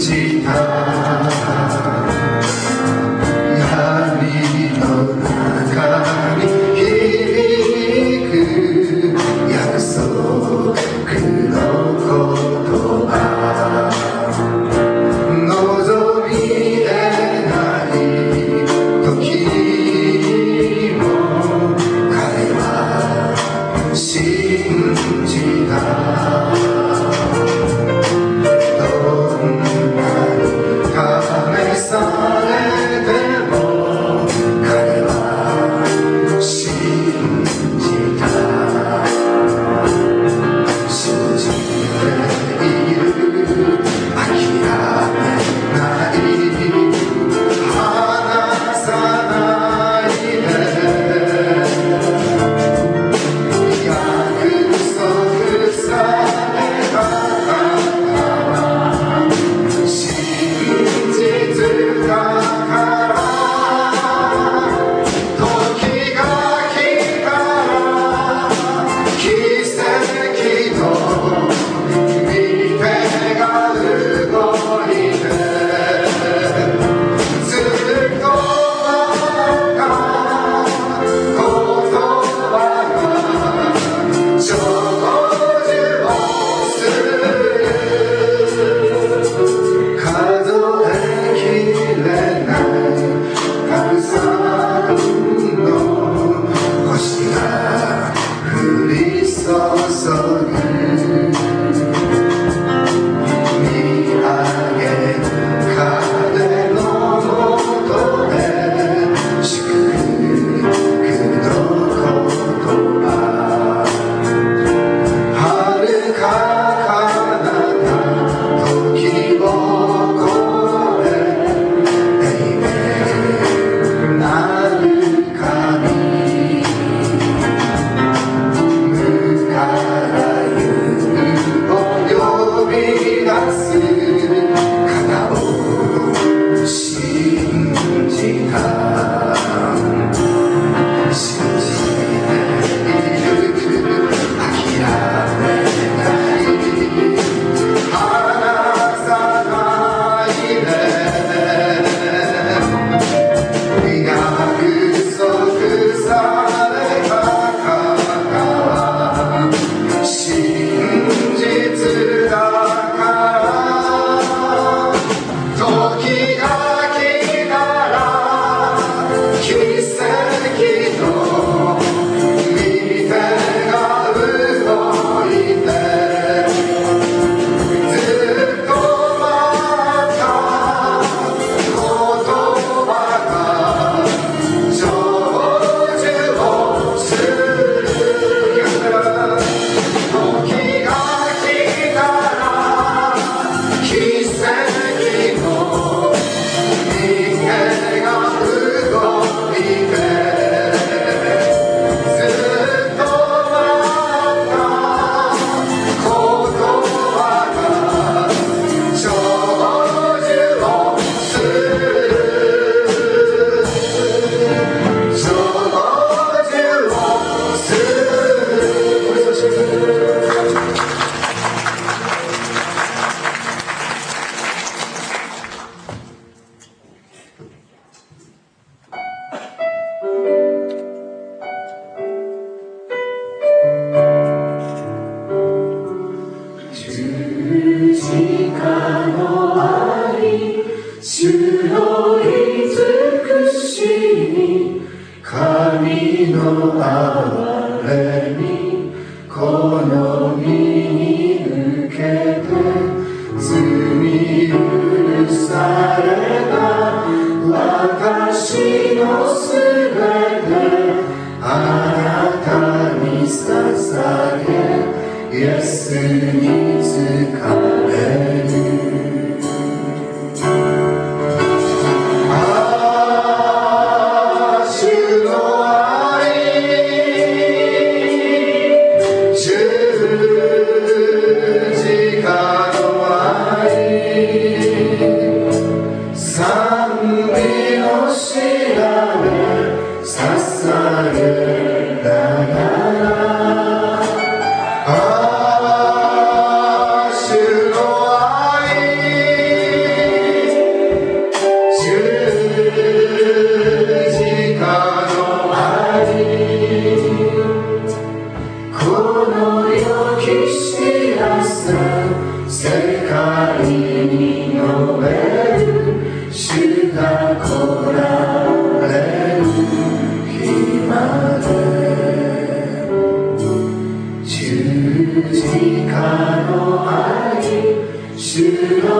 じた闇の中に響く約束の言葉望み得ない時も彼は信じたどんなに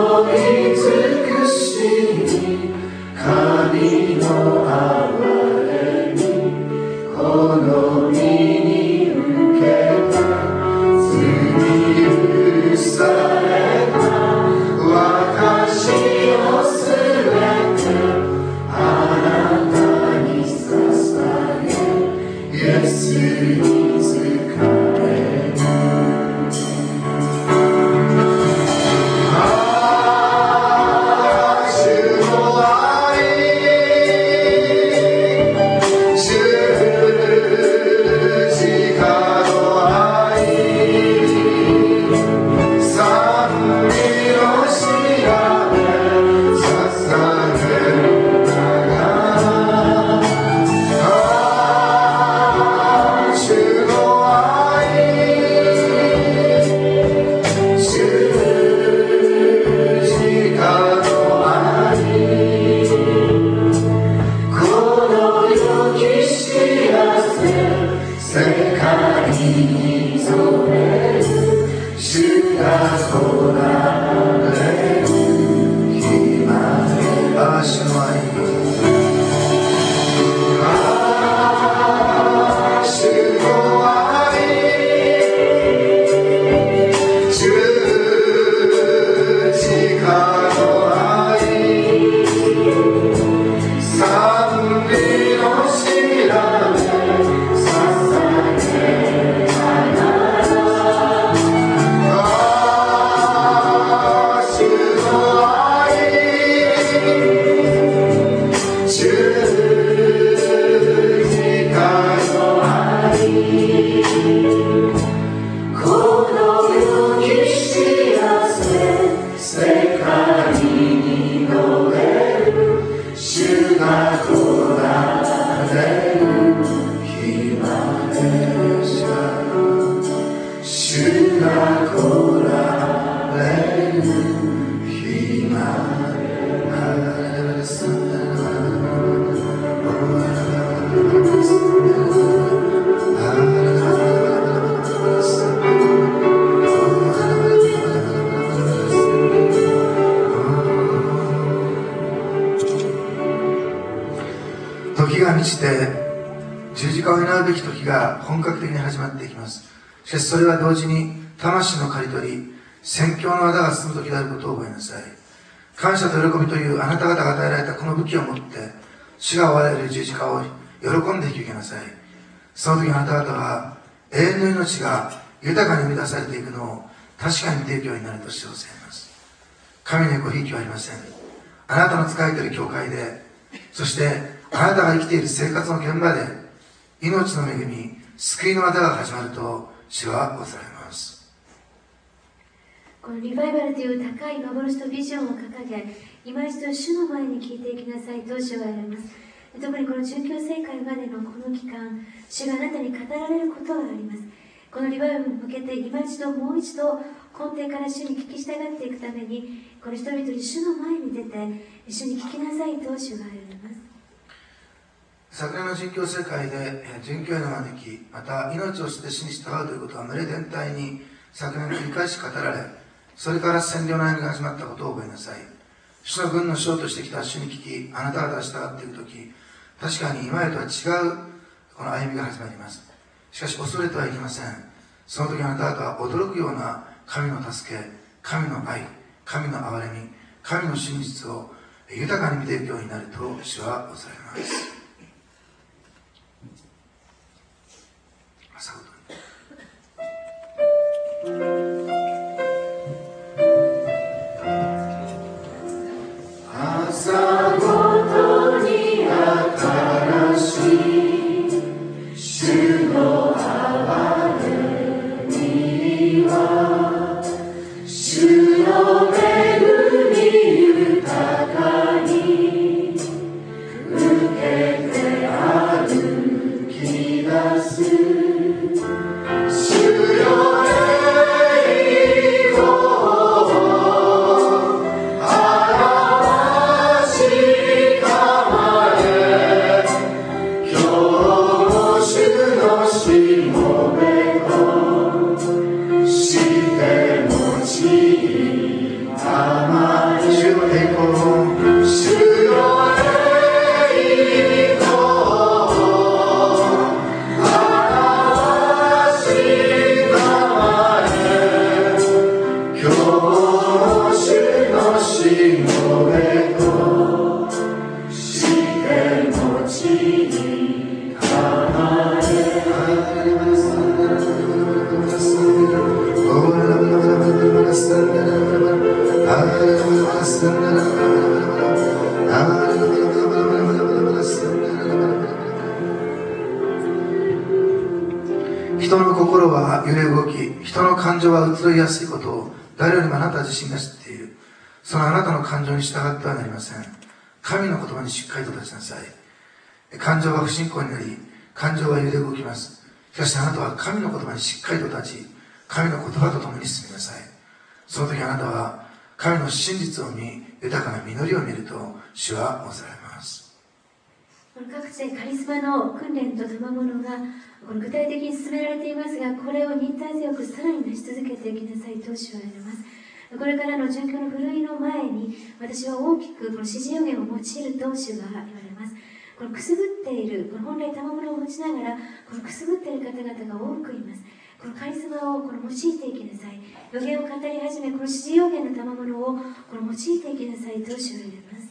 時が満ちて十字架を担うべき時が本格的に始まっていきます。しかしそれは同時に魂の刈り取り、宣教の技が進む時であることを覚えなさい。感謝と喜びというあなた方が与えられたこの武器を持って主が追われる十字架を喜んで引き受けなさい。その時あなた方は永遠の命が豊かに生み出されていくのを確かに提供になると主を教えます。神にごひいきはありません。あなたの仕えている教会で、そしてあなたが生きている生活の現場で命の恵み、救いの技が始まると主はおされます。 このリバイバルという高い幻とビジョンを掲げ、今一度主の前に聞いていきなさいと主は言われます。特にこの殉教聖会までのこの期間、主があなたに語られることがあります。このリバイバルに向けて今一度もう一度根底から主に聞き従っていくために、この人々に主の前に出て主に聞きなさいと主が言われます。 昨年の殉教聖会で殉教への招き、また命を捨て死に従うということは群れ全体に昨年繰り返し語られ、それから占領の歩みが始まったことを覚えなさい。主の軍の将としてきた主に聞き、あなた方が従っていくとき、確かに今までとは違うこの歩みが始まります。しかし恐れてはいけません。その時あなた方は驚くような神の助け、神の愛、神の憐れみ、神の真実を豊かに見ていくようになると主はおされます。 朝ごとに新しい主の憐れみは主の恵み豊かに受け人の心は揺れ動き、人の感情は移ろいやすいことを誰よりもあなた自身が知っている。そのあなたの感情に従ってはなりません。神の言葉にしっかりと立ちなさい。感情は不信仰になり、感情は揺れ動きます。しかしあなたは神の言葉にしっかりと立ち、神の言葉と共に進みなさい。その時あなたは神の真実を見、豊かな実りを見ると主は仰せられます。 各地でカリスマの訓練と賜物が具体的に進められていますが、これを忍耐強くさらに成し続けていきなさいと主は言われます。これからの殉教のふるいの前に、私は大きくこの指示予言を用いると主が言われます。このくすぶっている、この本来賜物を持ちながら、このくすぶっている方々が多くいます。このカリスマを用いていきなさい。予言を語り始め、この指示予言の賜物を用いていきなさいと主は言われます。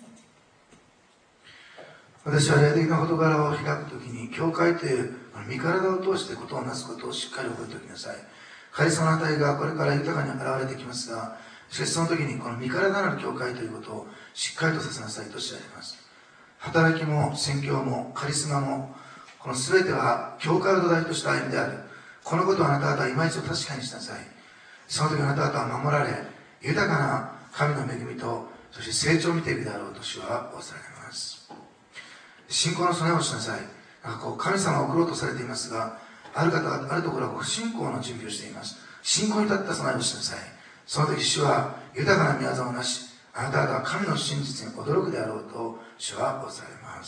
私は霊的な事柄を開くときに、教会という身体を通してことをなすことをしっかり覚えておきなさい。カリスマの値がこれから豊かに現れてきますが、しかしその時にこの身体なる教会ということをしっかりとさせなさいと知られます。働きも宣教もカリスマも、この全ては教会を土台とした歩みである。このことをあなた方は今一度確かにしなさい。その時あなた方は守られ、豊かな神の恵みと、そして成長を見ているであろうと主は仰せられます。信仰の備えをしなさい。神様を送ろうとされていますが、ある方はあるところは不信仰の準備をしています。信仰に立った備えをしなさい。その時主は豊かな御業をなし、あなた方は神の真実に驚くであろうと主は仰せられます。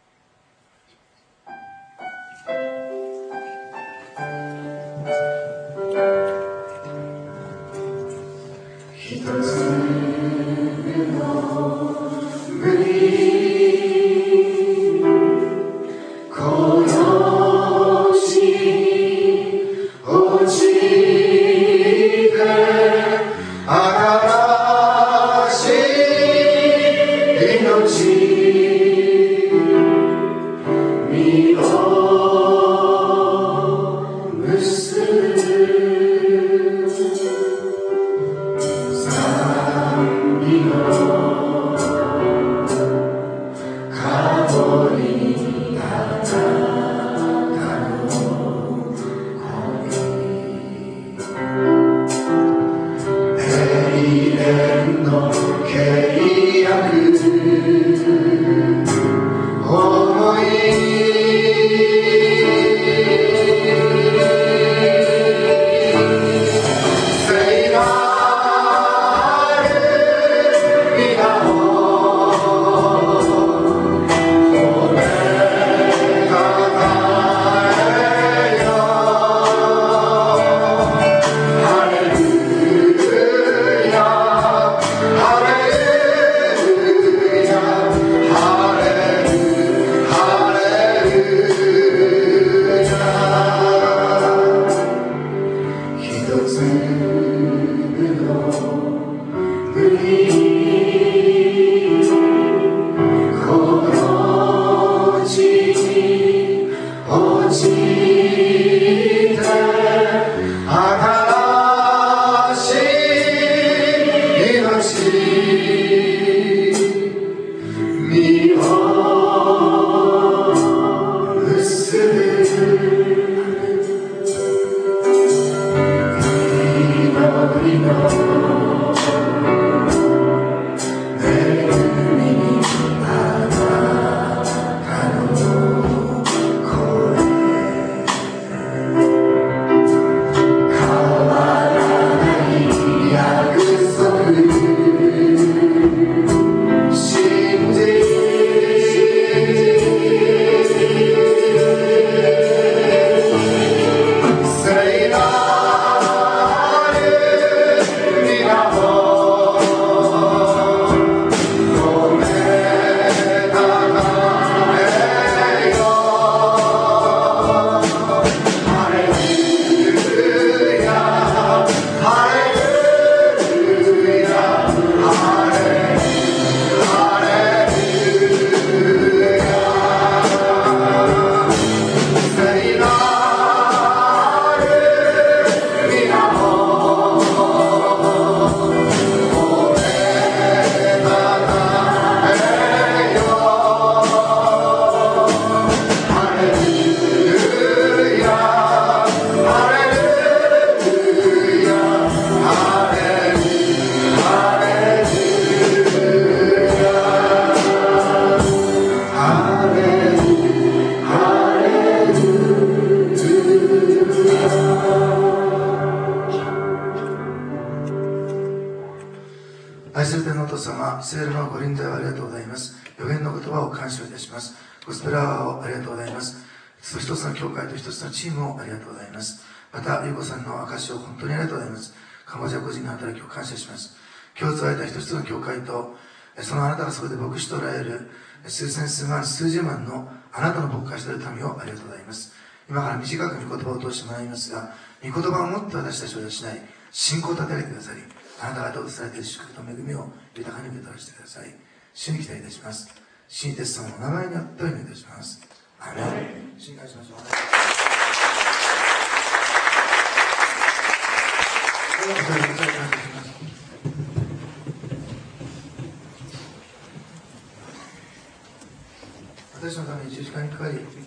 一つの無理父様、イスラエルのご臨在をありがとうございます。予言の言葉を感謝いたします。ゴスペラワーをありがとうございます。一つの教会と一つのチームをありがとうございます。また、ゆうこさんの証を本当にありがとうございます。カンボジア個人の働きを感謝します。今日使われた一つの教会と、そのあなたがそこで牧師とられる数千数万数十万のあなたの牧会している民をありがとうございます。今から短く御言葉を通してもらいますが、御言葉を持って私たちを養い、信仰を立て上げてくださり、あなたがどうされている祝福と恵みを豊かに受け取らせてください。主に期待いたします。新鉄さんの名前によってお祈りいたします。アーメン。信頼しましょう。私のために十字架にかかり